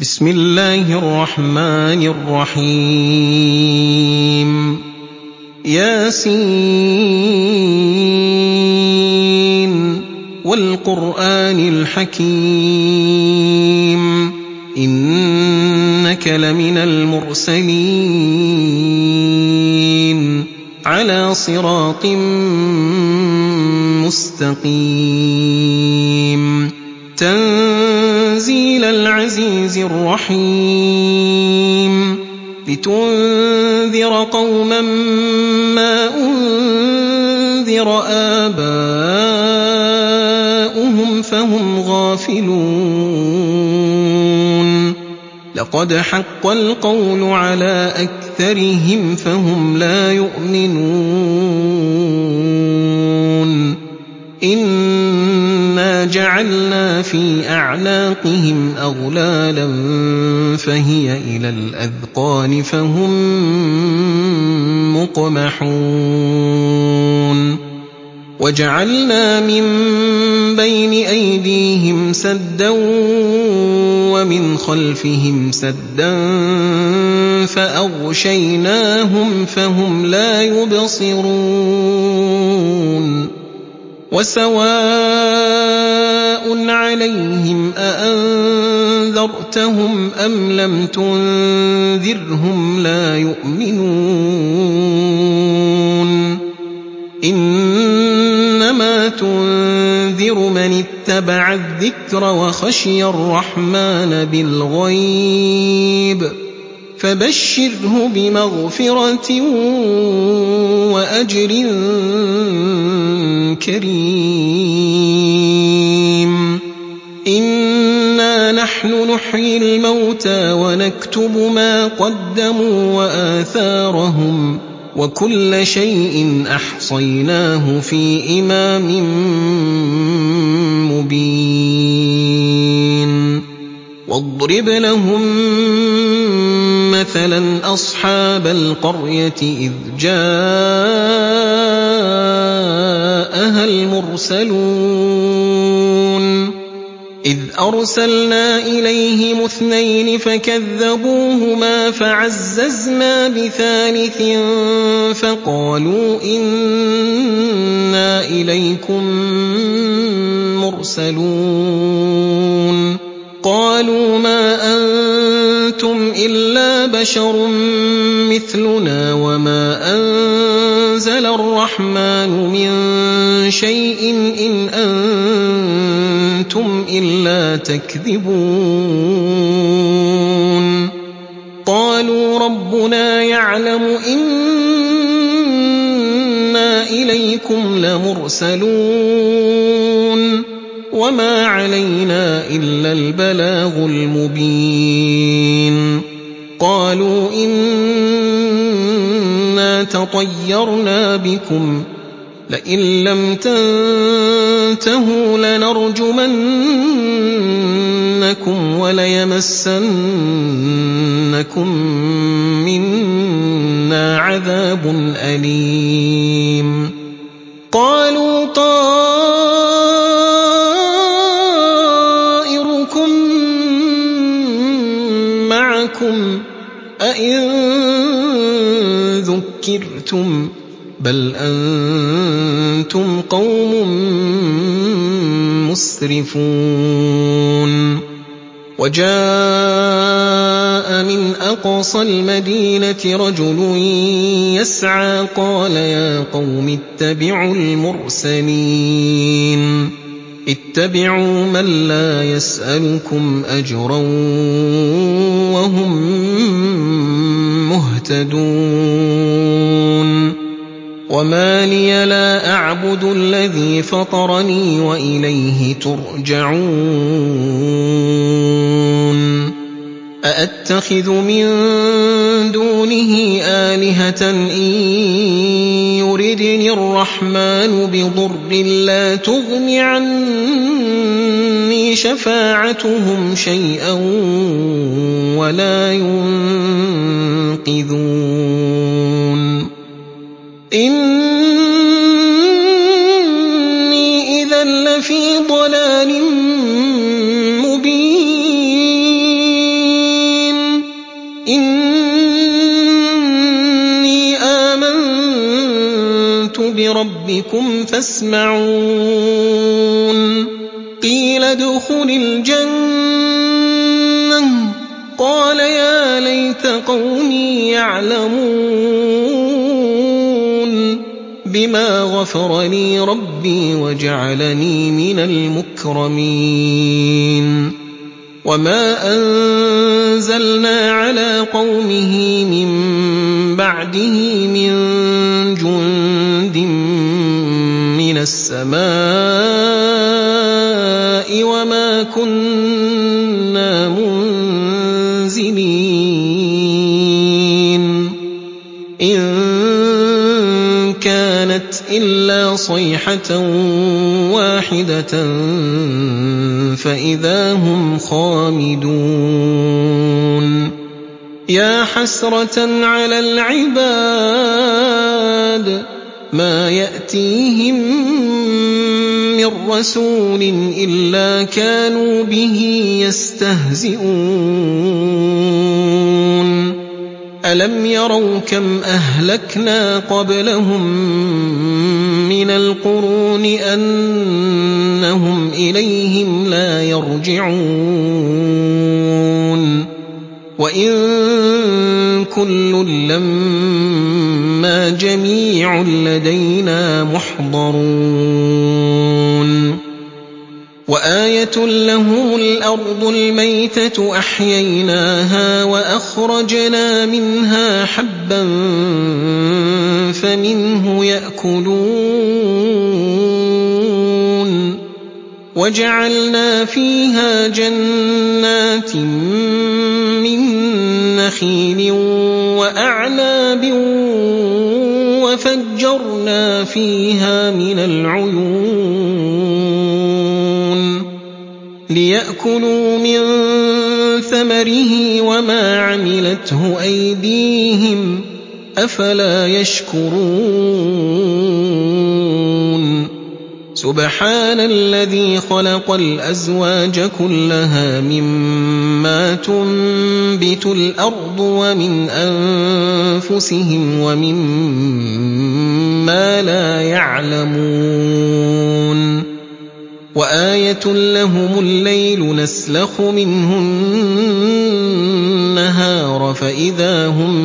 بسم الله الرحمن الرحيم ياسين والقرآن الحكيم إنك لمن المرسلين على صراط مستقيم تنزيل العزيز الرحيم لتنذر قوما ما أنذر آباؤهم فهم غافلون لقد حق القول على أكثرهم فهم لا يؤمنون إنا جعلنا في أعناقهم أغلالا فهي إلى الأذقان فهم مقمحون وجعلنا من بين أيديهم سدا ومن خلفهم سدا فأغشيناهم فهم لا يبصرون وسواء عليهم أأنذرتهم أم لم تنذرهم لا يؤمنون إنما تنذر من اتبع الذكر وخشي الرحمن بالغيب فبشره بمغفرة وأجر كريم إنا نحن نحيي الموتى ونكتب ما قدموا وآثارهم وكل شيء أحصيناه في إمام مبين واضرب لهم مثلا أصحاب القرية إذ جاءها المرسلون إذ أرسلنا إليهم 2 فكذبوهما فعززنا بثالث فقالوا إنا إليكم مرسلون قالوا ما أنتم إلا بشر مثلنا وما أنزل الرحمن من شيء إن أنتم إلا تكذبون قالوا ربنا يعلم إنا إليكم لمرسلون وما علينا إلا البلاغ المبين قالوا إنا تطيرنا بكم لئن لم تنتهوا لنرجمنكم وليمسنكم منا عذاب أليم قالوا طائركم معكم أئن ذكرتم بل أنتم قوم مسرفون وجاء من أقصى المدينة رجل يسعى قال يا قوم اتبعوا المرسلين اتبعوا من لا يسألكم أجرا وهم مهتدون وما لي لا أعبد الذي فطرني وإليه ترجعون أأتخذ من دونه آلهة إن يردني الرحمن بضر لا تغن عني شفاعتهم شيئا ولا ينقذون إني إذا لفي ضلال مبين إِنِّي آمَنتُ بِرَبِّكُمْ فَاسْمَعُونِ قِيلَ ادْخُلِ الْجَنَّةَ قَالَ يَا لَيْتَ قَوْمِي يَعْلَمُونَ بِمَا غَفَرَ لِي رَبِّي وَجَعَلَنِي مِنَ الْمُكْرَمِينَ وَمَا أَنزَلْنَا عَلَىٰ قَوْمِهِ مِن بَعْدِهِ مِن جُندٍ مِّنَ السَّمَاءِ وَمَا كُنَّا مُنزِلِينَ إِن كَانَتْ إِلَّا صَيْحَةً وَاحِدَةً فَإِذَا هُمْ خَامِدُونَ يَا حَسْرَةً عَلَى الْعِبَادِ مَا يَأْتِيهِم مِّن رَّسُولٍ إِلَّا كَانُوا بِهِ يَسْتَهْزِئُونَ أَلَمْ يَرَوْا كَمْ أَهْلَكْنَا قَبْلَهُم مِّنَ الْقُرُونِ أَنَّهُمْ إِلَيْهِمْ لَا يَرْجِعُونَ وَإِن كُلٌّ لَّمَّا جَمِيعٌ لَّدَيْنَا مُحْضَرُونَ وَآيَةٌ لَّهُمُ الْأَرْضُ الْمَيْتَةُ أَحْيَيْنَاهَا وَأَخْرَجْنَا مِنْهَا حَبًّا فَمِنْهُ يَأْكُلُونَ وَجَعَلْنَا فِيهَا جَنَّاتٍ مِّن نَّخِيلٍ وَأَعْنَابٍ وَفَجَّرْنَا فِيهَا مِنَ الْعُيُونِ لِيَأْكُلُوا مِن ثَمَرِهِ وَمَا عَمِلَتْهُ أَيْدِيهِمْ أَفَلَا يَشْكُرُونَ سُبْحَانَ الَّذِي خَلَقَ الْأَزْوَاجَ كُلَّهَا مِمَّا تُنبِتُ الْأَرْضُ وَمِنْ أَنفُسِهِمْ وَمِمَّا لَا يَعْلَمُونَ وَآيَةٌ لَّهُمُ اللَّيْلُ نَسْلَخُ مِنْهُ النَّهَارَ فَإِذَا هُم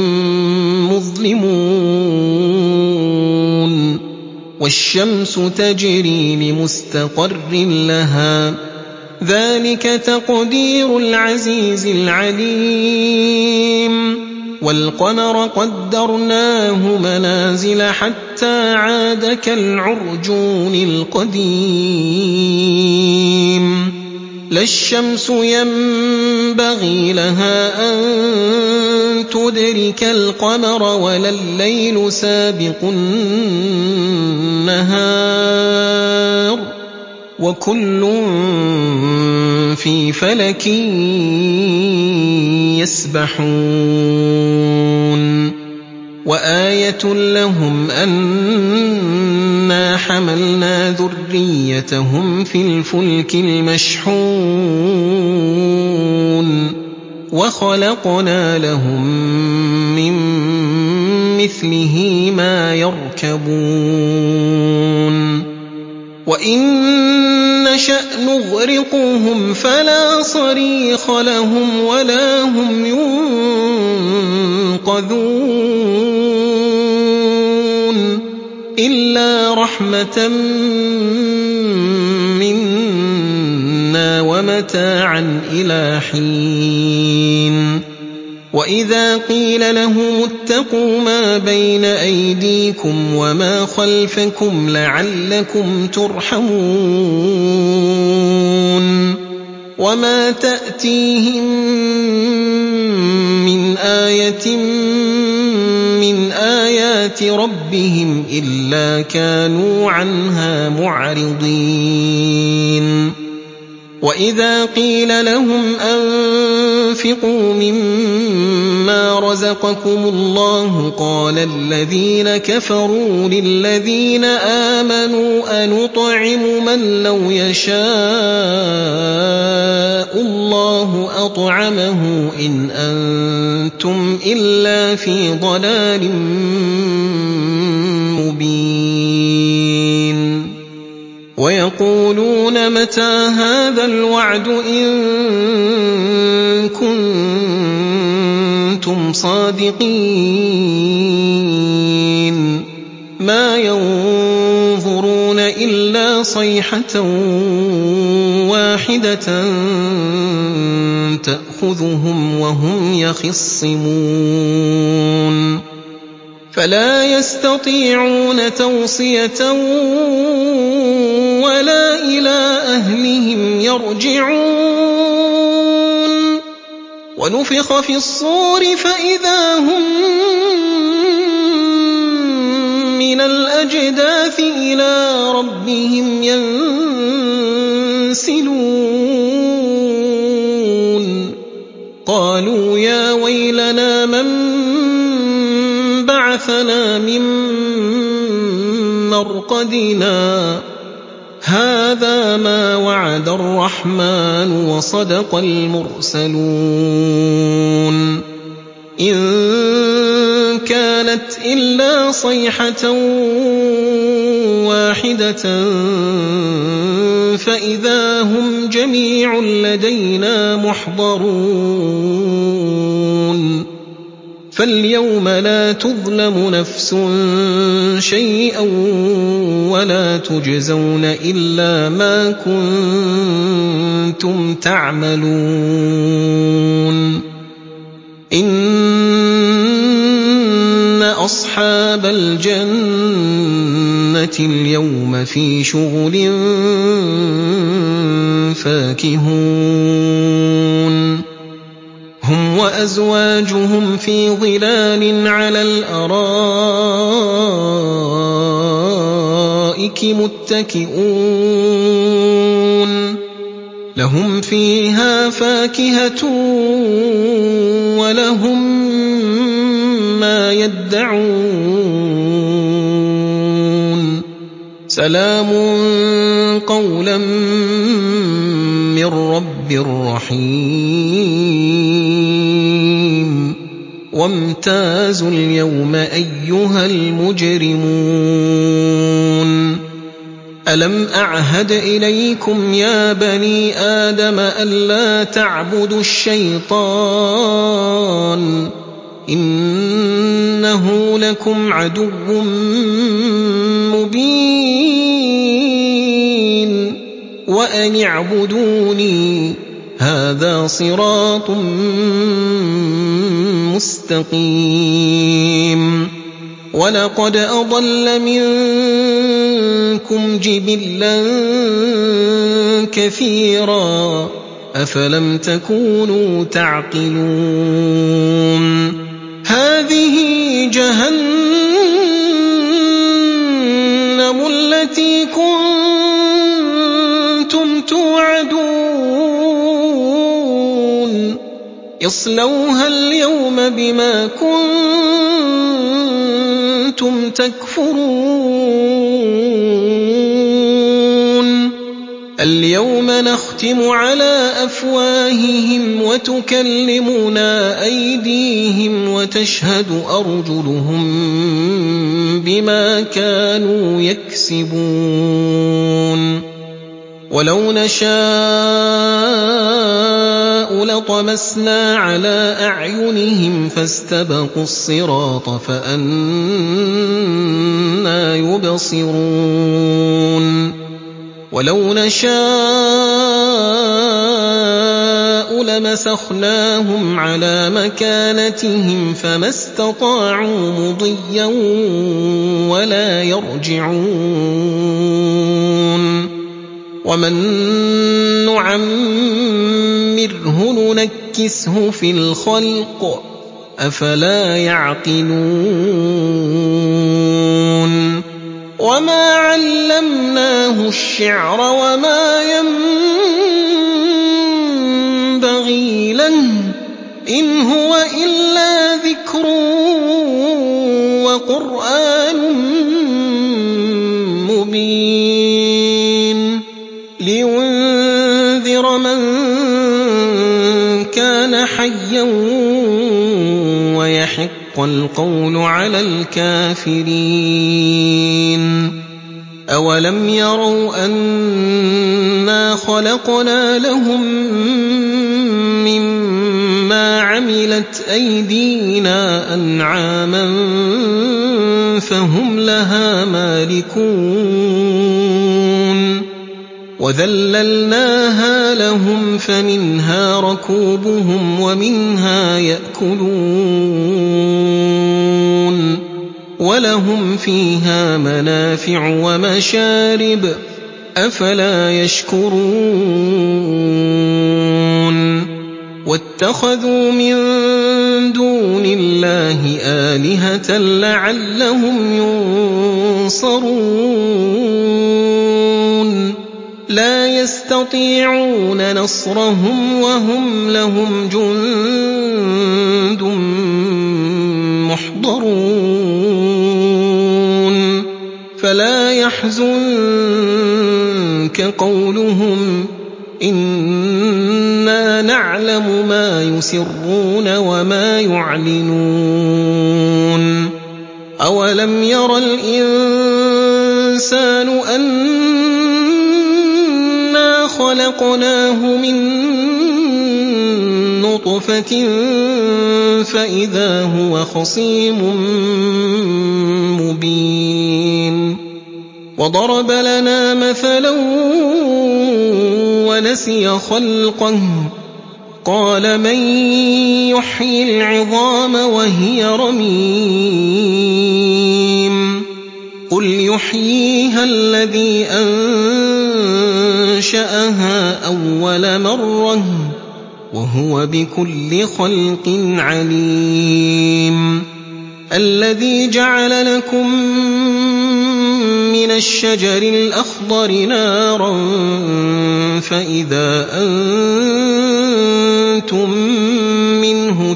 مُّظْلِمُونَ وَالشَّمْسُ تَجْرِي لِمُسْتَقَرٍّ لَّهَا ذَلِكَ تَقْدِيرُ الْعَزِيزِ الْعَلِيمِ وَالْقَمَرَ قَدَّرْنَاهُ مَنَازِلَ حَتَّىٰ عَادَ كَالْعُرْجُونِ الْقَدِيمِ لَا الشَّمْسُ يَنبَغِي لَهَا أَن تُدْرِكَ الْقَمَرَ وَلَا اللَّيْلُ سَابِقُ النَّهَارِ وَكُلٌّ فِي فَلَكٍ يَسْبَحُونَ وَآيَةٌ لَّهُمْ أَنَّا حَمَلْنَا ذُرِّيَّتَهُمْ فِي الْفُلْكِ الْمَشْحُونِ وَخَلَقْنَا لَهُم مِّن مِّثْلِهِ مَا يَرْكَبُونَ وَإِن نَّشَأْ نُغْرِقْهُمْ فَلَا صَرِيخَ لَهُمْ وَلَا هُمْ يُنقَذُونَ إِلَّا رَحْمَةً مِّنَّا وَمَتَاعًا إِلَىٰ حِينٍ وَإِذَا قِيلَ لَهُمُ اتَّقُوا مَا بَيْنَ أَيْدِيكُمْ وَمَا خَلْفَكُمْ لَعَلَّكُمْ تُرْحَمُونَ وَمَا تَأْتِيهِم مِّنْ آيَةٍ مِّنْ آيَاتِ رَبِّهِمْ إِلَّا كَانُوا عَنْهَا مُعْرِضِينَ وَإِذَا قِيلَ لَهُمْ أَنفِقُوا أنفقوا مما رزقكم الله قال الذين كفروا للذين آمنوا أنطعم من لو يشاء الله أطعمه إن أنتم إلا في ضلال مبين ويقولون متى هذا الوعد إن كنتم صادقين ما ينظرون إلا صيحة واحدة تأخذهم وهم يخصمون فلا يستطيعون توصية ولا إلى أهلهم يرجعون ونفخ في الصور فإذا هم من الأجداث إلى ربهم ينسلون قالوا يا ويلنا من بعثنا من مرقدنا هذا ما وعد الرحمن وصدق المرسلون إن كانت إلا صيحة واحدة فإذا هم جميع لدينا محضرون فاليوم لا تظلم نفس شيئا ولا تجزون إلا ما كنتم تعملون إن أصحاب الجنة اليوم في شغل فاكهون هم وأزواجهم في ظلال على الأرائك متكئون لهم فيها فاكهة ولهم ما يدعون سلام قولا من رب رحيم وامتازوا اليوم أيها المجرمون ألم أعهد إليكم يا بني آدم ألا تعبدوا الشيطان إنه لكم عدو مبين وأن اعبدوني هذا صراط مستقيم ولقد أضل منكم جبلا كثيرا أفلم تكونوا تعقلون هذه جهنم التي كنتم توعدون اصلوها اليوم بما كنتم تكفرون اليوم نختم على أفواههم وتكلمنا أيديهم وتشهد أرجلهم بما كانوا يكسبون ولو نشاء لطمسنا على أعينهم فاستبقوا الصراط فأنى يبصرون ولو نشاء لمسخناهم على مكانتهم فما استطاعوا مضيا ولا يرجعون ومن نعمره ننكسه في الخلق أفلا يعقلون وما علمناه الشعر وما ينبغي له إِنْ هُوَ إِلَّا ذِكْرٌ وَقُرْآنٌ مُّبِينٌ لِيُنذِرَ مَن كَانَ حَيًّا وَيَحِقَّ الْقَوْلُ عَلَى الْكَافِرِينَ أَوَلَمْ يَرَوْا أَنَّا خَلَقْنَا لَهُم مِّمَّا عَمِلَتْ أَيْدِينَا أَنْعَامًا فَهُمْ لَهَا مَالِكُونَ وَذَلَّلْنَاهَا لَهُمْ فَمِنْهَا رَكُوبُهُمْ وَمِنْهَا يَأْكُلُونَ وَلَهُمْ فِيهَا مَنَافِعُ وَمَشَارِبُ ۖ أَفَلَا يَشْكُرُونَ وَاتَّخَذُوا مِن دُونِ اللَّهِ آلِهَةً لَّعَلَّهُمْ يُنصَرُونَ لَا يَسْتَطِيعُونَ نَصْرَهُمْ وَهُمْ لَهُمْ جُندٌ مُّحْضَرُونَ فَلَا يَحْزُنكَ قَوْلُهُمْ ۘ إِنَّا نَعْلَمُ مَا يُسِرُّونَ وَمَا يُعْلِنُونَ أَوَلَمْ يَرَ الْإِنسَانُ أَنَّا خَلَقْنَاهُ مِن نُّطْفَةٍ فَإِذَا هُوَ خَصِيمٌ مُّبِينٌ وَضَرَبَ لَنَا مَثَلًا وَنَسِيَ خَلْقَهُ قَالَ مَن يُحْيِي الْعِظَامَ وَهِيَ رَمِيمٌ قُلْ يُحْيِيهَا الَّذِي أَنشَأَهَا أَوَّلَ مَرَّةٍ وَهُوَ بِكُلِّ خَلْقٍ عَلِيمٌ الَّذِي جَعَلَ لَكُم مِّنَ الشَّجَرِ الْأَخْضَرِ نَارًا فَإِذَا أَنتُم مِّنْهُ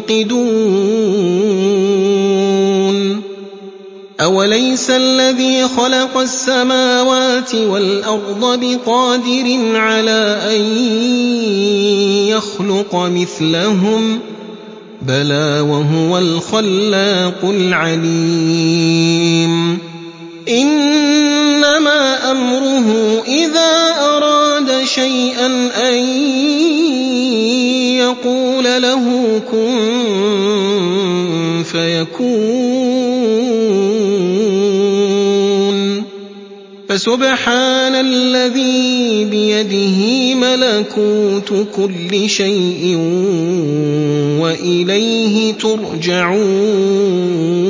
تُوقِدُونَ أَوَلَيْسَ الَّذِي خَلَقَ السَّمَاوَاتِ وَالْأَرْضَ بِقَادِرٍ عَلَىٰ أَن يَخْلُقَ مِثْلَهُم ۚ بَلَىٰ وَهُوَ الْخَلَّاقُ الْعَلِيمُ إِنَّمَا أَمْرُهُ إِذَا أَرَادَ شَيْئًا أَن يَقُولَ لَهُ كُن فَيَكُونُ فَسُبْحَانَ الَّذِي بِيَدِهِ مَلَكُوتُ كُلِّ شَيْءٍ وَإِلَيْهِ تُرْجَعُونَ